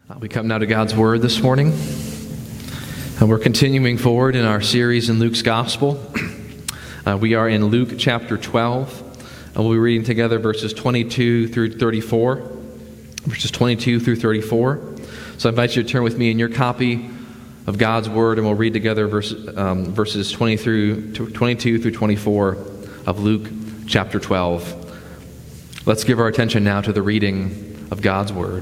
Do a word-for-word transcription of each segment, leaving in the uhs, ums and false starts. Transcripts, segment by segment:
Uh, we come now to God's Word this morning, and we're continuing forward in our series in Luke's Gospel. Uh, we are in Luke chapter twelve, and we'll be reading together verses twenty-two through thirty-four. Verses twenty-two through thirty-four. So I invite you to turn with me in your copy of God's Word, and we'll read together verse, um, verses twenty through, twenty-two through twenty-four of Luke chapter twelve. Let's give our attention now to the reading of God's Word.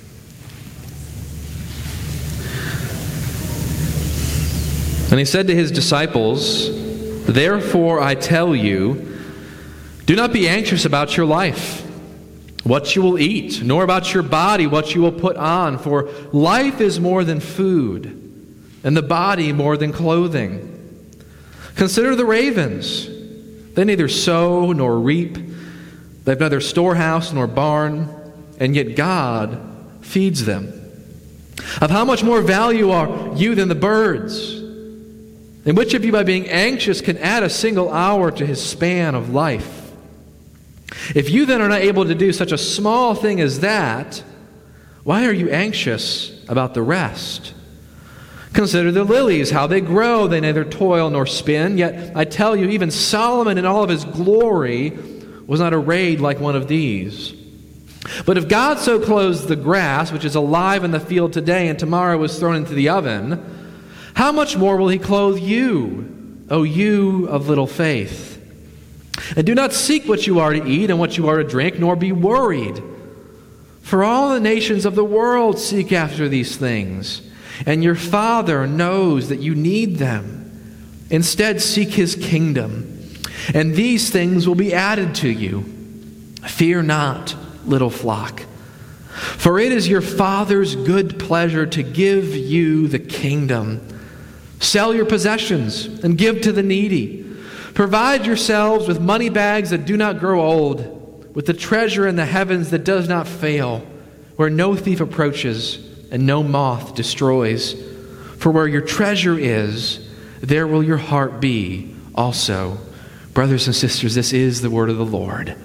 And he said to his disciples, "Therefore I tell you, do not be anxious about your life, what you will eat, nor about your body, what you will put on. For life is more than food, and the body more than clothing. Consider the ravens. They neither sow nor reap. They have neither storehouse nor barn, and yet God feeds them. Of how much more value are you than the birds? And which of you, by being anxious, can add a single hour to his span of life? If you then are not able to do such a small thing as that, why are you anxious about the rest? Consider the lilies, how they grow. They neither toil nor spin. Yet I tell you, even Solomon in all of his glory was not arrayed like one of these. But if God so clothes the grass, which is alive in the field today and tomorrow is thrown into the oven, how much more will he clothe you, O you of little faith? And do not seek what you are to eat and what you are to drink, nor be worried. For all the nations of the world seek after these things, and your Father knows that you need them. Instead, seek his kingdom, and these things will be added to you. Fear not, little flock, for it is your Father's good pleasure to give you the kingdom. Sell your possessions and give to the needy. Provide yourselves with money bags that do not grow old, with the treasure in the heavens that does not fail, where no thief approaches and no moth destroys. For where your treasure is, there will your heart be also." Brothers and sisters, this is the word of the Lord.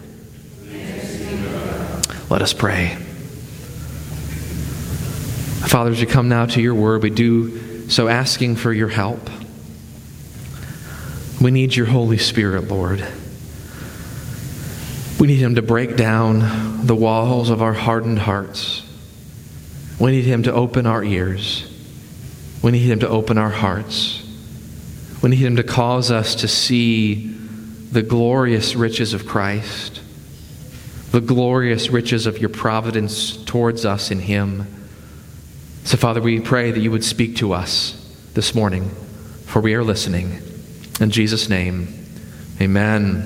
Let us pray. Father, as we come now to your word, we do so asking for your help. We need your Holy Spirit, Lord. We need him to break down the walls of our hardened hearts. We need him to open our ears. We need him to open our hearts. We need him to cause us to see the glorious riches of Christ, the glorious riches of your providence towards us in him. So, Father, we pray that you would speak to us this morning, for we are listening. In Jesus' name, amen.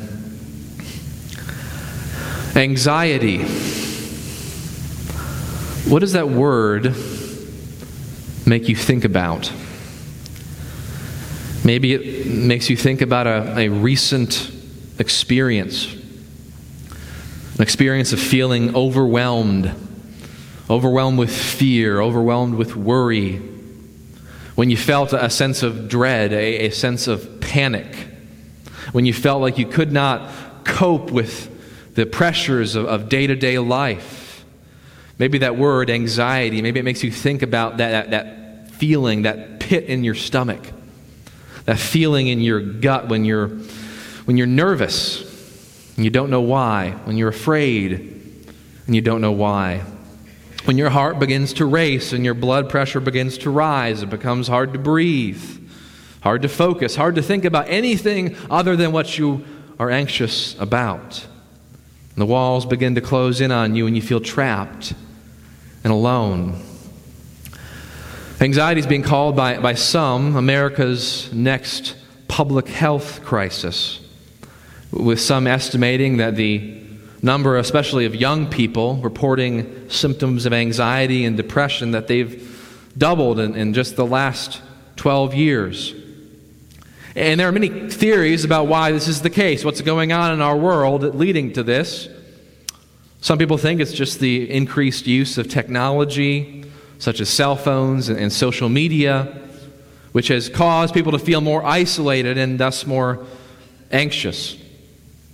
Anxiety. What does that word make you think about? Maybe it makes you think about a, a recent experience, an experience of feeling overwhelmed, overwhelmed with fear, overwhelmed with worry, when you felt a sense of dread, a, a sense of panic, when you felt like you could not cope with the pressures of, of day-to-day life. Maybe that word, anxiety, maybe it makes you think about that, that, that feeling, that pit in your stomach, that feeling in your gut when you're, when you're nervous and you don't know why, when you're afraid and you don't know why. When your heart begins to race and your blood pressure begins to rise, it becomes hard to breathe, hard to focus, hard to think about anything other than what you are anxious about. And the walls begin to close in on you and you feel trapped and alone. Anxiety is being called by, by some America's next public health crisis, with some estimating that the number, especially of young people, reporting symptoms of anxiety and depression, that they've doubled in, in just the last twelve years. And there are many theories about why this is the case, what's going on in our world leading to this. Some people think it's just the increased use of technology, such as cell phones and, and social media, which has caused people to feel more isolated and thus more anxious.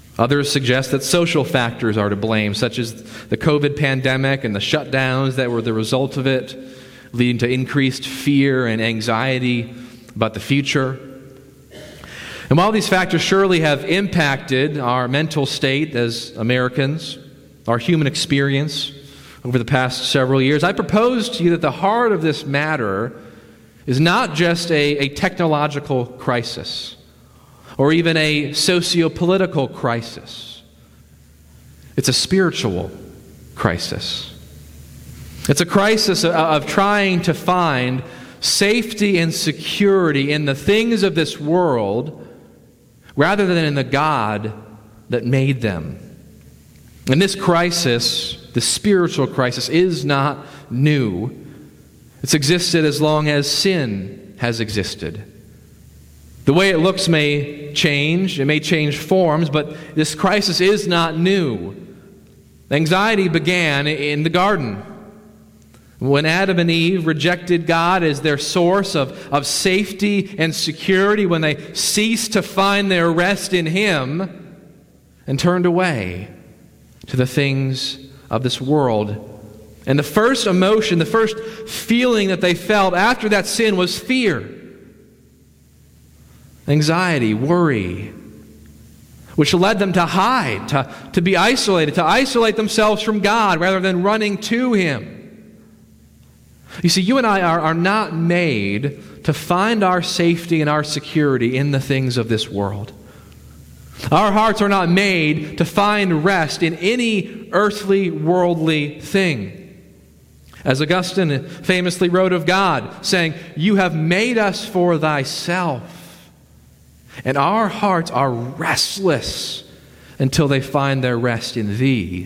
Others suggest that social factors are to blame, such as the COVID pandemic and the shutdowns that were the result of it, leading to increased fear and anxiety about the future. And while these factors surely have impacted our mental state as Americans, our human experience over the past several years, I propose to you that the heart of this matter is not just a, a technological crisis or even a socio-political crisis. It's a spiritual crisis. It's a crisis of, of trying to find safety and security in the things of this world rather than in the God that made them. And this crisis, the spiritual crisis, is not new. It's existed as long as sin has existed. The way it looks may change, it may change forms, but this crisis is not new. Anxiety began in the garden, when Adam and Eve rejected God as their source of, of safety and security, when they ceased to find their rest in Him and turned away to the things of this world. And the first emotion, the first feeling that they felt after that sin was fear. Anxiety, worry, which led them to hide, to, to be isolated, to isolate themselves from God rather than running to Him. You see, you and I are, are not made to find our safety and our security in the things of this world. Our hearts are not made to find rest in any earthly, worldly thing. As Augustine famously wrote of God, saying, "You have made us for thyself." And our hearts are restless until they find their rest in Thee.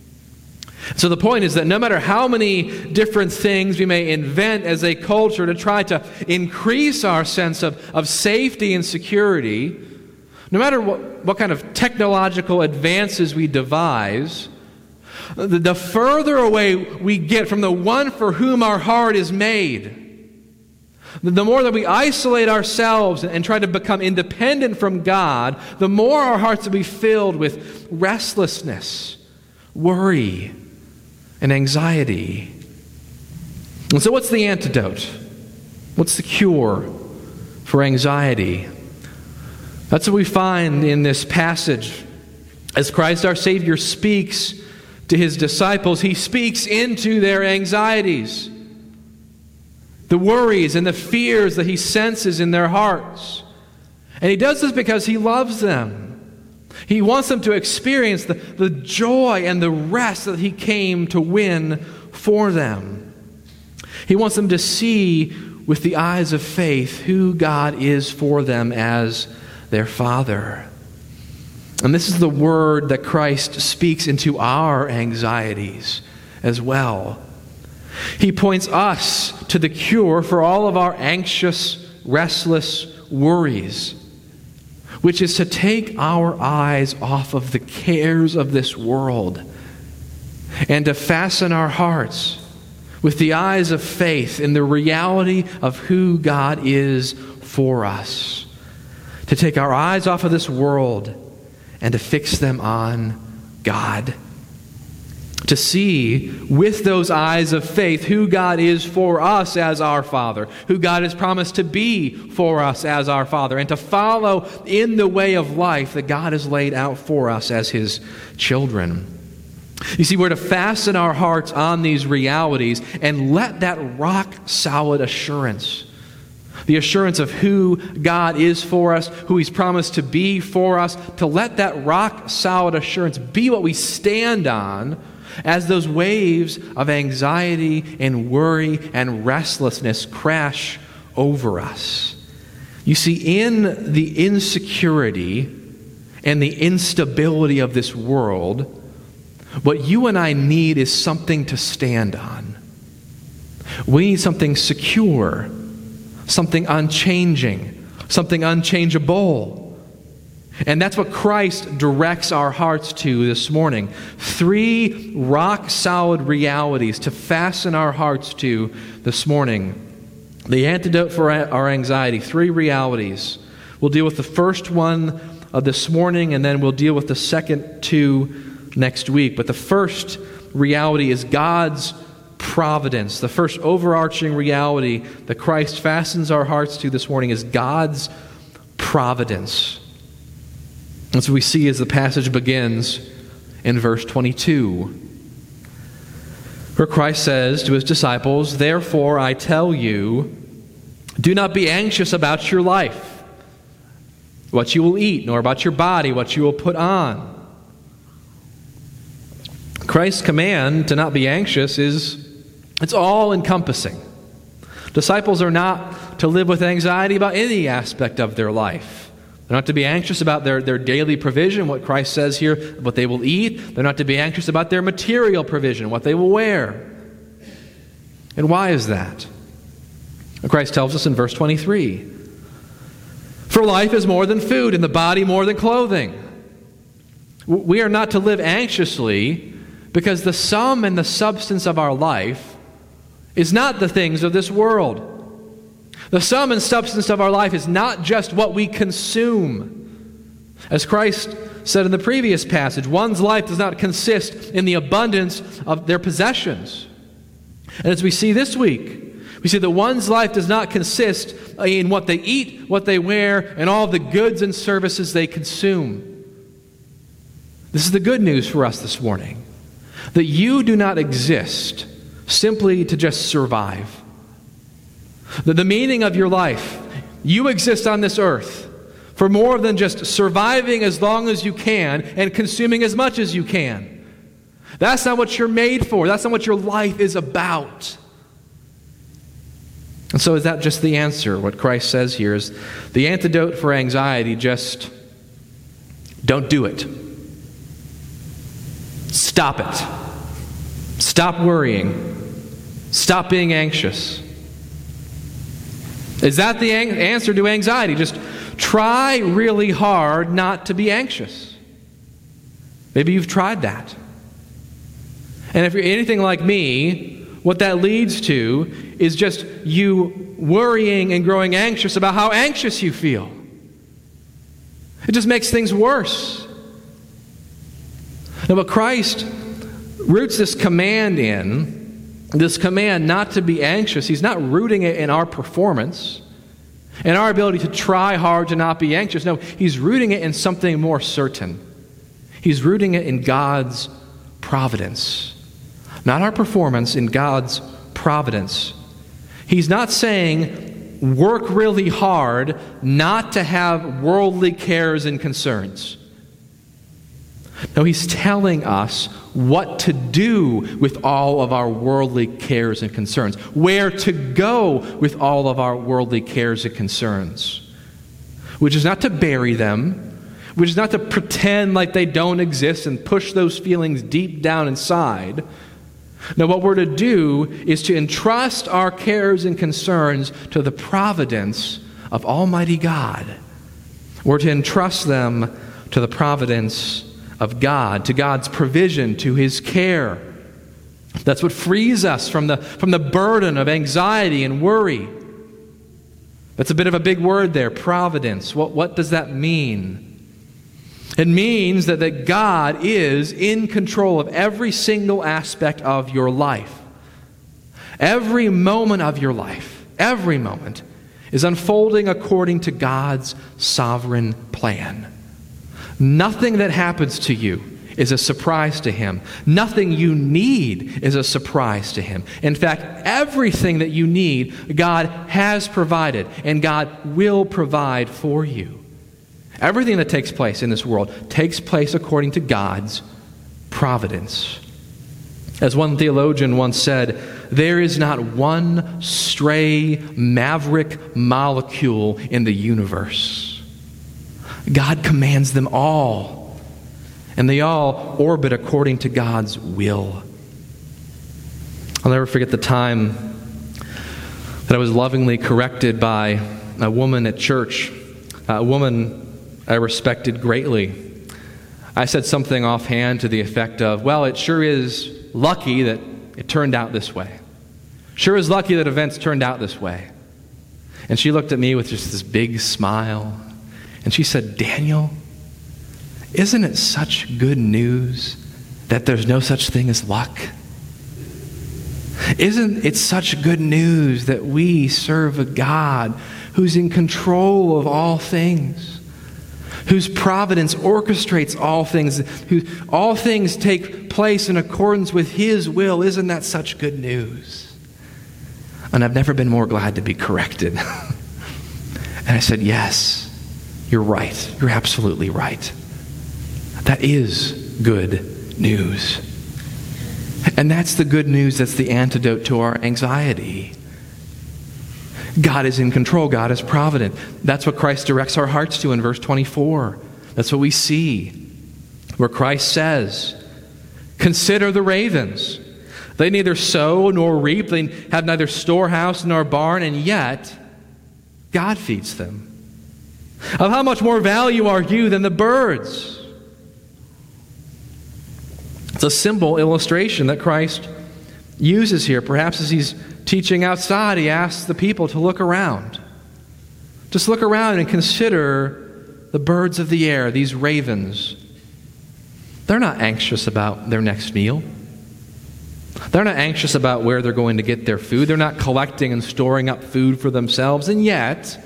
So the point is that no matter how many different things we may invent as a culture to try to increase our sense of, of safety and security, no matter what, what kind of technological advances we devise, the, the further away we get from the one for whom our heart is made, the more that we isolate ourselves and try to become independent from God, the more our hearts will be filled with restlessness, worry, and anxiety. And so what's the antidote? What's the cure for anxiety? That's what we find in this passage. As Christ our Savior speaks to His disciples, He speaks into their anxieties, the worries and the fears that He senses in their hearts. And He does this because He loves them. He wants them to experience the, the joy and the rest that He came to win for them. He wants them to see with the eyes of faith who God is for them as their Father. And this is the word that Christ speaks into our anxieties as well. He points us to the cure for all of our anxious, restless worries, which is to take our eyes off of the cares of this world and to fasten our hearts with the eyes of faith in the reality of who God is for us. To take our eyes off of this world and to fix them on God. To see with those eyes of faith who God is for us as our Father, who God has promised to be for us as our Father, and to follow in the way of life that God has laid out for us as His children. You see, we're to fasten our hearts on these realities and let that rock-solid assurance, the assurance of who God is for us, who He's promised to be for us, to let that rock-solid assurance be what we stand on as those waves of anxiety and worry and restlessness crash over us. You see, in the insecurity and the instability of this world, what you and I need is something to stand on. We need something secure, something unchanging, something unchangeable. And that's what Christ directs our hearts to this morning. Three rock-solid realities to fasten our hearts to this morning. The antidote for our anxiety, three realities. We'll deal with the first one uh, this morning, and then we'll deal with the second two next week. But the first reality is God's providence. The first overarching reality that Christ fastens our hearts to this morning is God's providence. That's what we see as the passage begins in verse twenty-two, where Christ says to his disciples, "Therefore I tell you, do not be anxious about your life, what you will eat, nor about your body, what you will put on." Christ's command to not be anxious is, it's all-encompassing. Disciples are not to live with anxiety about any aspect of their life. They're not to be anxious about their, their daily provision, what Christ says here, what they will eat. They're not to be anxious about their material provision, what they will wear. And why is that? Christ tells us in verse twenty-three, "For life is more than food, and the body more than clothing." We are not to live anxiously because the sum and the substance of our life is not the things of this world. The sum and substance of our life is not just what we consume. As Christ said in the previous passage, one's life does not consist in the abundance of their possessions. And as we see this week, we see that one's life does not consist in what they eat, what they wear, and all the goods and services they consume. This is the good news for us this morning, that you do not exist simply to just survive. The, the meaning of your life, you exist on this earth for more than just surviving as long as you can and consuming as much as you can. That's not what you're made for. That's not what your life is about. And so is that just the answer? What Christ says here is the antidote for anxiety, just don't do it. Stop it. Stop worrying. Stop being anxious. Is that the an- answer to anxiety? Just try really hard not to be anxious. Maybe you've tried that. And if you're anything like me, what that leads to is just you worrying and growing anxious about how anxious you feel. It just makes things worse. Now, but Christ roots this command in, this command not to be anxious. He's not rooting it in our performance and our ability to try hard to not be anxious. No, he's rooting it in something more certain. He's rooting it in God's providence. Not our performance, in God's providence. He's not saying work really hard not to have worldly cares and concerns. No, he's telling us what to do with all of our worldly cares and concerns, where to go with all of our worldly cares and concerns, which is not to bury them, which is not to pretend like they don't exist and push those feelings deep down inside. No, what we're to do is to entrust our cares and concerns to the providence of Almighty God. We're to entrust them to the providence of God, to God's provision, to His care. That's what frees us from the, from the burden of anxiety and worry. That's a bit of a big word there, providence. What, what does that mean? It means that, that God is in control of every single aspect of your life. Every moment of your life, every moment, is unfolding according to God's sovereign plan. Nothing that happens to you is a surprise to Him. Nothing you need is a surprise to Him. In fact, everything that you need, God has provided, and God will provide for you. Everything that takes place in this world takes place according to God's providence. As one theologian once said, there is not one stray maverick molecule in the universe. God commands them all, and they all orbit according to God's will. I'll never forget the time that I was lovingly corrected by a woman at church, a woman I respected greatly. I said something offhand to the effect of, well, it sure is lucky that it turned out this way. Sure is lucky that events turned out this way. And she looked at me with just this big smile, and she said, Daniel, Isn't it such good news that there's no such thing as luck? Isn't it such good news that we serve a God who's in control of all things, whose providence orchestrates all things, who all things take place in accordance with His will? Isn't that such good news? And I've never been more glad to be corrected. And I said, yes, you're right. You're absolutely right. That is good news. And that's the good news that's the antidote to our anxiety. God is in control. God is provident. That's what Christ directs our hearts to in verse twenty-four. That's what we see, where Christ says, consider the ravens. They neither sow nor reap. They have neither storehouse nor barn, and yet God feeds them. Of how much more value are you than the birds? It's a simple illustration that Christ uses here. Perhaps as He's teaching outside, He asks the people to look around. Just look around and consider the birds of the air, these ravens. They're not anxious about their next meal. They're not anxious about where they're going to get their food. They're not collecting and storing up food for themselves. And yet,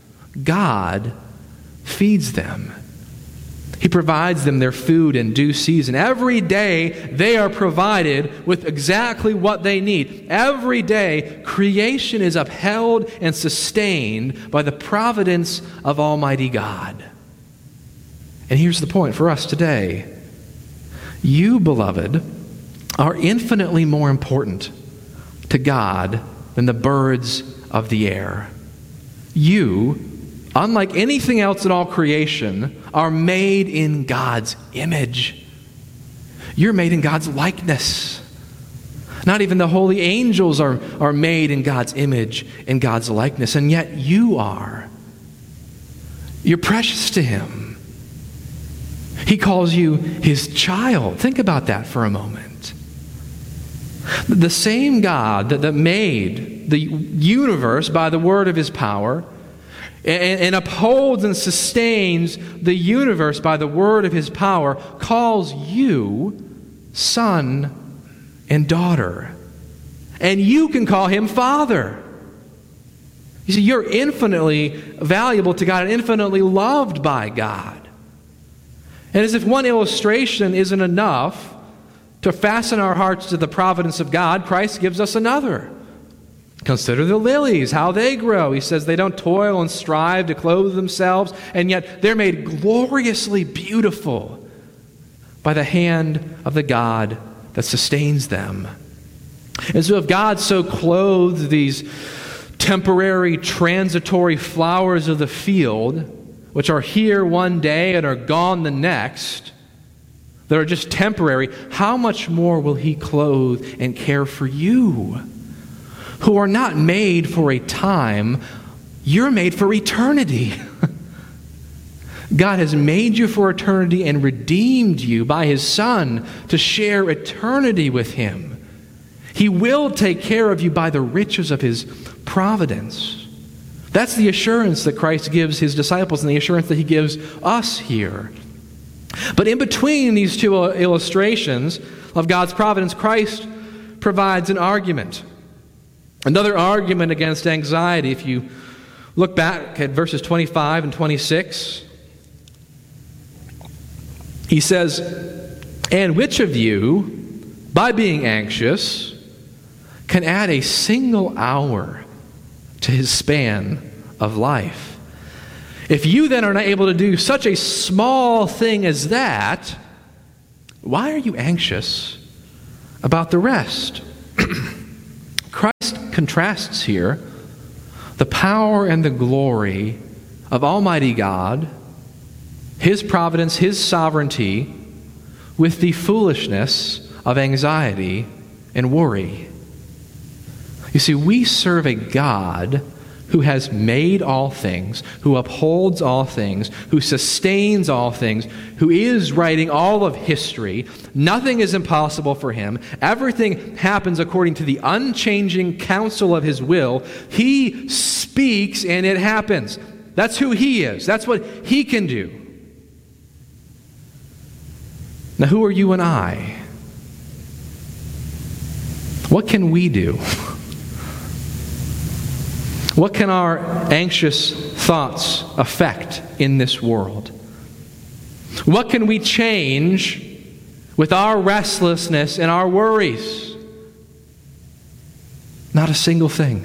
God feeds them. He provides them their food in due season. Every day, they are provided with exactly what they need. Every day, creation is upheld and sustained by the providence of Almighty God. And here's the point for us today. You, beloved, are infinitely more important to God than the birds of the air. You, unlike anything else in all creation, are made in God's image. You're made in God's likeness. Not even the holy angels are, are made in God's image, in God's likeness, and yet you are. You're precious to Him. He calls you His child. Think about that for a moment. The same God that, that made the universe by the word of His power, And, and upholds and sustains the universe by the word of His power, calls you son and daughter. And you can call Him Father. You see, you're infinitely valuable to God and infinitely loved by God. And as if one illustration isn't enough to fasten our hearts to the providence of God, Christ gives us another. Consider the lilies, how they grow. He says they don't toil and strive to clothe themselves, and yet they're made gloriously beautiful by the hand of the God that sustains them. And so if God so clothes these temporary, transitory flowers of the field, which are here one day and are gone the next, that are just temporary, how much more will He clothe and care for you, who are not made for a time? You're made for eternity. God has made you for eternity and redeemed you by His Son to share eternity with Him. He will take care of you by the riches of His providence. That's the assurance that Christ gives His disciples and the assurance that He gives us here. But in between these two illustrations of God's providence, Christ provides an argument. Another argument against anxiety. If you look back at verses twenty-five and twenty-six, He says, "And which of you, by being anxious, can add a single hour to his span of life? If you then are not able to do such a small thing as that, why are you anxious about the rest?" Christ contrasts here the power and the glory of Almighty God, His providence, His sovereignty, with the foolishness of anxiety and worry. You see, we serve a God who has made all things, who upholds all things, who sustains all things, who is writing all of history. Nothing is impossible for Him. Everything happens according to the unchanging counsel of His will. He speaks and it happens. That's who He is. That's what He can do. Now, who are you and I? What can we do? What can our anxious thoughts affect in this world? What can we change with our restlessness and our worries? Not a single thing.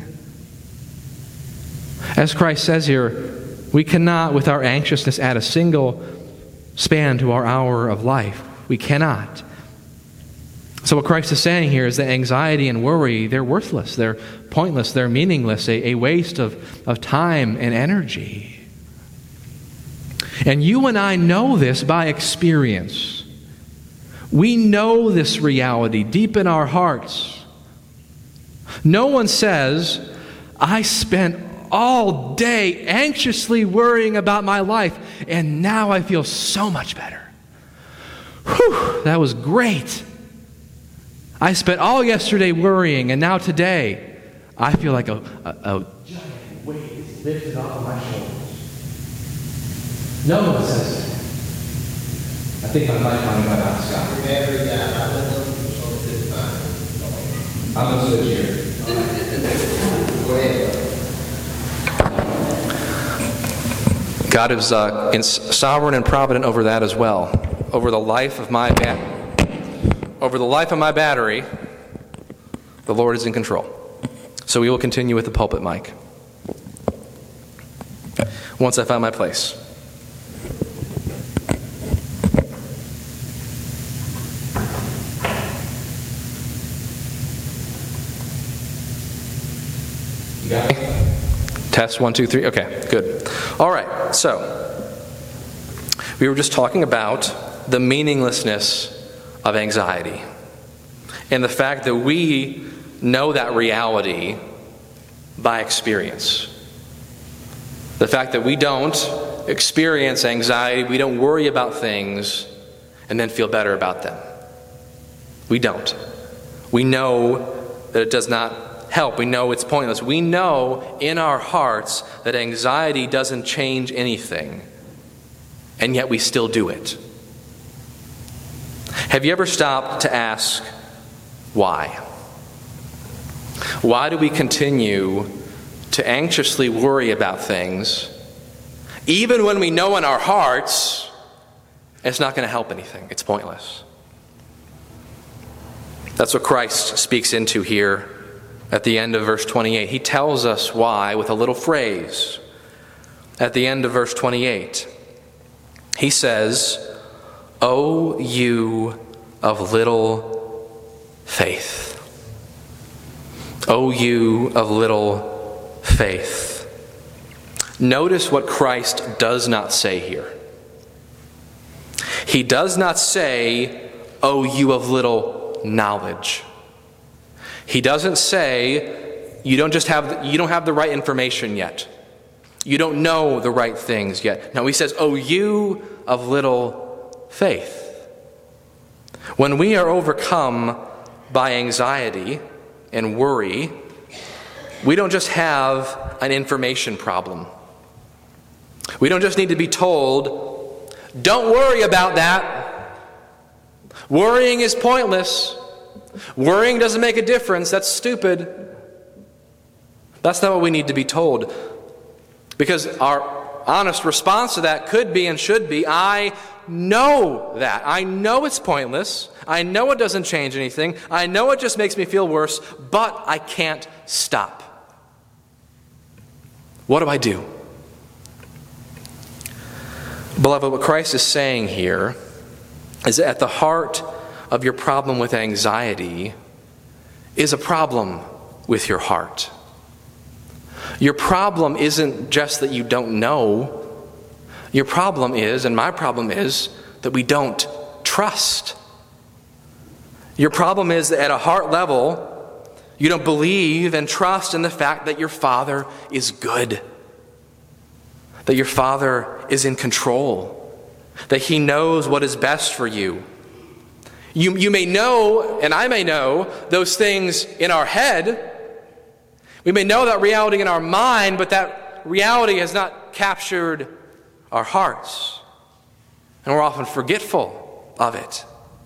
As Christ says here, we cannot, with our anxiousness, add a single span to our hour of life. We cannot. So what Christ is saying here is that anxiety and worry, they're worthless, they're pointless, they're meaningless, a, a waste of, of time and energy. And you and I know this by experience. We know this reality deep in our hearts. No one says, I spent all day anxiously worrying about my life, and now I feel so much better. Whew, that was great. I spent all yesterday worrying, and now today, I feel like a, a, a giant weight is lifted off of my shoulders. No one says that. I think I might find my mouth, Scott. I'm going to switch here. Go ahead. God is uh, in sovereign and provident over that as well. Over the life of my ba- over the life of my battery, the Lord is in control. So we will continue with the pulpit mic. Once I find my place. You got me? Test, one, two, three. Okay, good. All right, so we were just talking about the meaninglessness of anxiety and the fact that we know that reality by experience. The fact that we don't experience anxiety, we don't worry about things and then feel better about them. We don't. We know that it does not help. We know it's pointless. We know in our hearts that anxiety doesn't change anything, and yet we still do it. Have you ever stopped to ask why? Why do we continue to anxiously worry about things, even when we know in our hearts it's not going to help anything? It's pointless. That's what Christ speaks into here at the end of verse twenty-eight. He tells us why with a little phrase. At the end of verse twenty-eight, he says, "O you of little faith." O you of little faith. Notice what Christ does not say here. He does not say, "O you of little knowledge." He doesn't say, you don't just have you don't have the right information yet. You don't know the right things yet. No, he says, "O you of little faith." When we are overcome by anxiety and worry, we don't just have an information problem. We don't just need to be told, "Don't worry about that. Worrying is pointless. Worrying doesn't make a difference. That's stupid." That's not what we need to be told. Because our honest response to that could be and should be, I know that. I know it's pointless. I know it doesn't change anything. I know it just makes me feel worse, but I can't stop. What do I do? Beloved, what Christ is saying here is that at the heart of your problem with anxiety is a problem with your heart. Your problem isn't just that you don't know. Your problem is, and my problem is, that we don't trust. Your problem is that at a heart level, you don't believe and trust in the fact that your Father is good, that your Father is in control, that He knows what is best for you. You, you may know, and I may know, those things in our head. We may know that reality in our mind, but that reality has not captured our hearts. And we're often forgetful of it.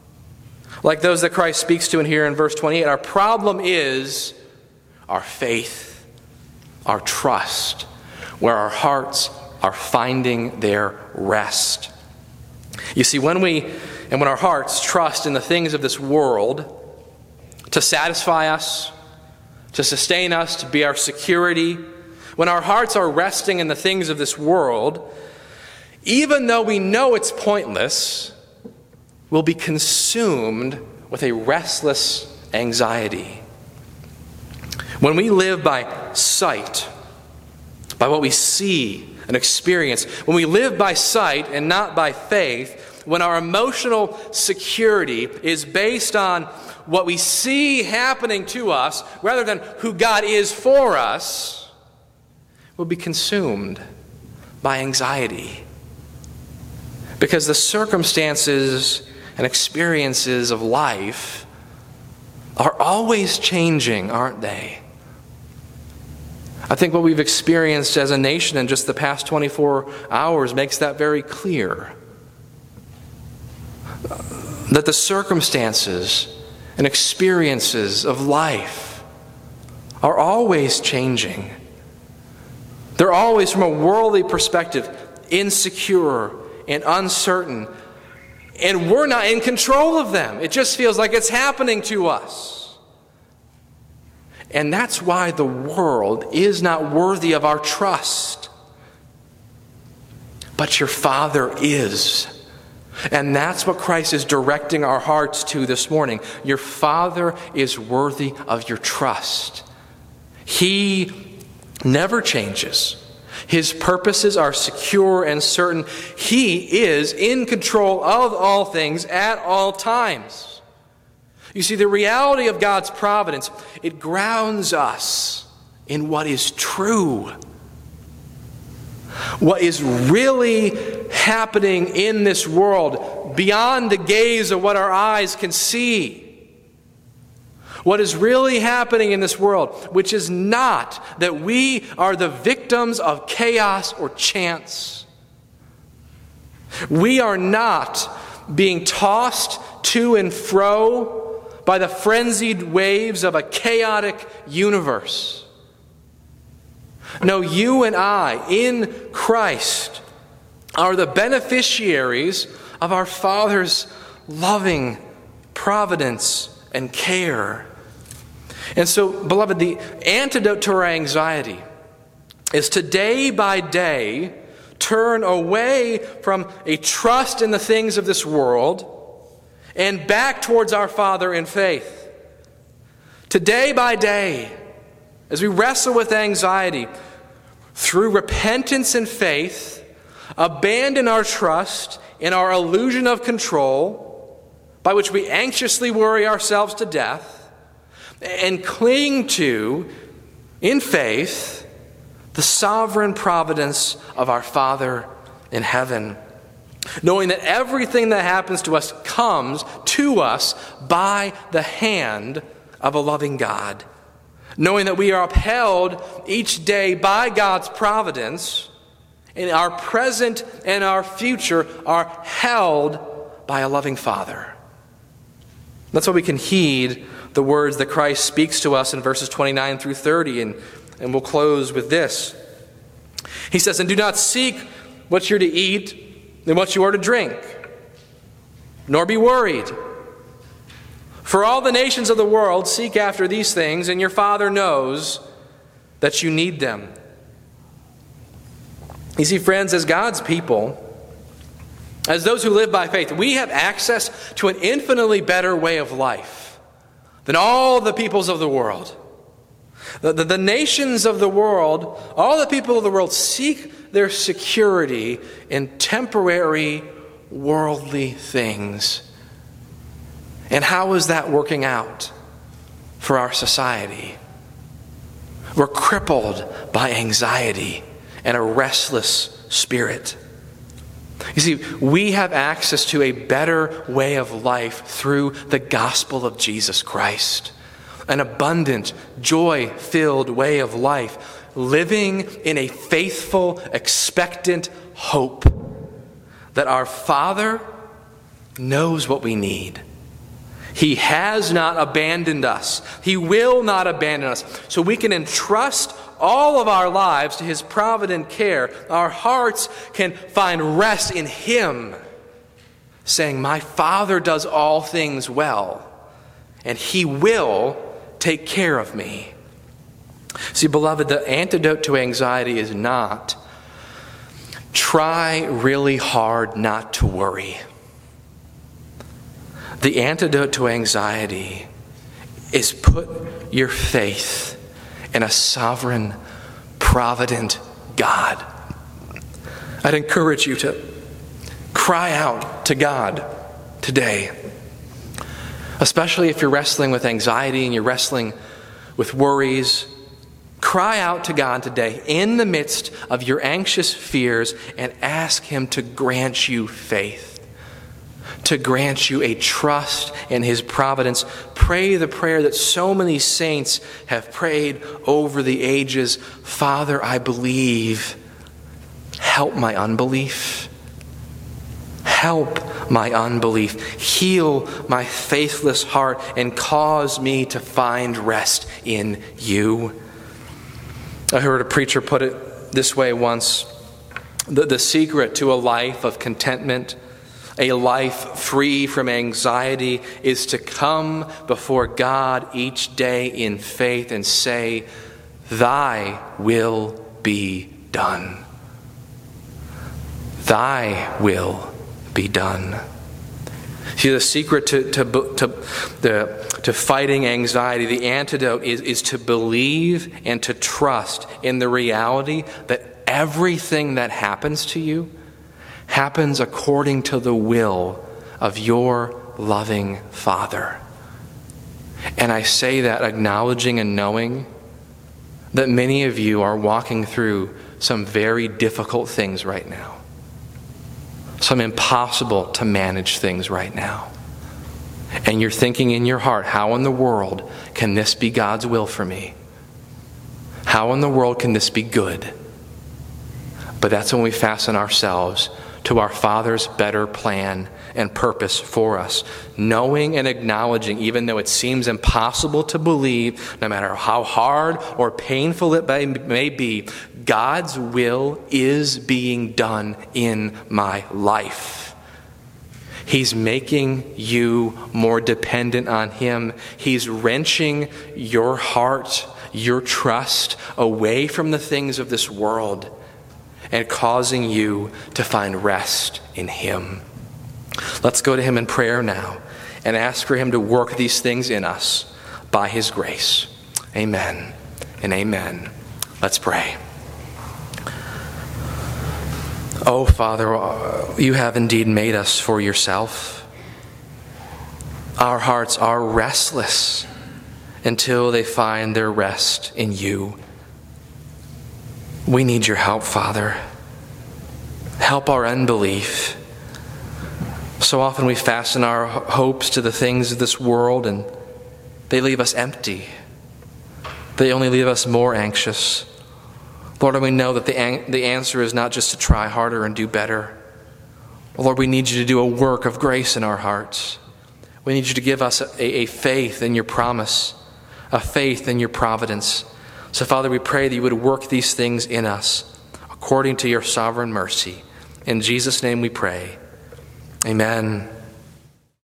Like those that Christ speaks to in here in verse twenty-eight, our problem is our faith, our trust, where our hearts are finding their rest. You see, when we and when our hearts trust in the things of this world to satisfy us, to sustain us, to be our security, when our hearts are resting in the things of this world, even though we know it's pointless, we'll be consumed with a restless anxiety. When we live by sight, by what we see and experience, when we live by sight and not by faith, when our emotional security is based on what we see happening to us rather than who God is for us, we'll be consumed by anxiety. Because the circumstances and experiences of life are always changing, aren't they? I think what we've experienced as a nation in just the past twenty-four hours makes that very clear. That the circumstances and experiences of life are always changing. They're always, from a worldly perspective, insecure and uncertain. And we're not in control of them. It just feels like it's happening to us. And that's why the world is not worthy of our trust. But your Father is. And that's what Christ is directing our hearts to this morning. Your Father is worthy of your trust. He never changes. His purposes are secure and certain. He is in control of all things at all times. You see, the reality of God's providence, it grounds us in what is true. What is really happening in this world beyond the gaze of what our eyes can see. What is really happening in this world, which is not that we are the victims of chaos or chance. We are not being tossed to and fro by the frenzied waves of a chaotic universe. No, you and I, in Christ, are the beneficiaries of our Father's loving providence and care. And so, beloved, the antidote to our anxiety is to day by day turn away from a trust in the things of this world and back towards our Father in faith. To day by day, as we wrestle with anxiety, through repentance and faith, abandon our trust in our illusion of control, by which we anxiously worry ourselves to death, and cling to, in faith, the sovereign providence of our Father in heaven, knowing that everything that happens to us comes to us by the hand of a loving God, knowing that we are upheld each day by God's providence, and our present and our future are held by a loving Father. That's why we can heed the words that Christ speaks to us in verses twenty-nine through thirty, and, and we'll close with this. He says, "And do not seek what you're to eat and what you are to drink, nor be worried. For all the nations of the world seek after these things, and your Father knows that you need them." You see, friends, as God's people, as those who live by faith, we have access to an infinitely better way of life than all the peoples of the world. The, the, the nations of the world, all the people of the world seek their security in temporary worldly things. And how is that working out for our society? We're crippled by anxiety and a restless spirit. You see, we have access to a better way of life through the gospel of Jesus Christ. An abundant, joy-filled way of life, living in a faithful, expectant hope that our Father knows what we need. He has not abandoned us. He will not abandon us. So we can entrust all of our lives to His provident care. Our hearts can find rest in Him, saying, my Father does all things well, and He will take care of me. See, beloved, the antidote to anxiety is not try really hard not to worry. The antidote to anxiety is put your faith in a sovereign, provident God. I'd encourage you to cry out to God today, especially if you're wrestling with anxiety and you're wrestling with worries. Cry out to God today in the midst of your anxious fears and ask Him to grant you faith, to grant you a trust in His providence. Pray the prayer that so many saints have prayed over the ages. Father, I believe. Help my unbelief. Help my unbelief. Heal my faithless heart and cause me to find rest in You. I heard a preacher put it this way once. The, the secret to a life of contentment, a life free from anxiety, is to come before God each day in faith and say, Thy will be done. Thy will be done. See, the secret to, to, to, the, to fighting anxiety, the antidote is, is to believe and to trust in the reality that everything that happens to you happens according to the will of your loving Father. And I say that acknowledging and knowing that many of you are walking through some very difficult things right now. Some impossible to manage things right now. And you're thinking in your heart, how in the world can this be God's will for me? How in the world can this be good? But that's when we fasten ourselves to our Father's better plan and purpose for us. Knowing and acknowledging, even though it seems impossible to believe, no matter how hard or painful it may be, God's will is being done in my life. He's making you more dependent on Him. He's wrenching your heart, your trust away from the things of this world and causing you to find rest in Him. Let's go to Him in prayer now and ask for Him to work these things in us by His grace. Amen and amen. Let's pray. Oh, Father, You have indeed made us for Yourself. Our hearts are restless until they find their rest in You. We need Your help, Father. Help our unbelief. So often we fasten our hopes to the things of this world and they leave us empty. They only leave us more anxious. Lord, we know that the, an- the answer is not just to try harder and do better. Lord, we need You to do a work of grace in our hearts. We need You to give us a, a faith in Your promise, a faith in Your providence. So, Father, we pray that You would work these things in us according to Your sovereign mercy. In Jesus' name we pray. Amen.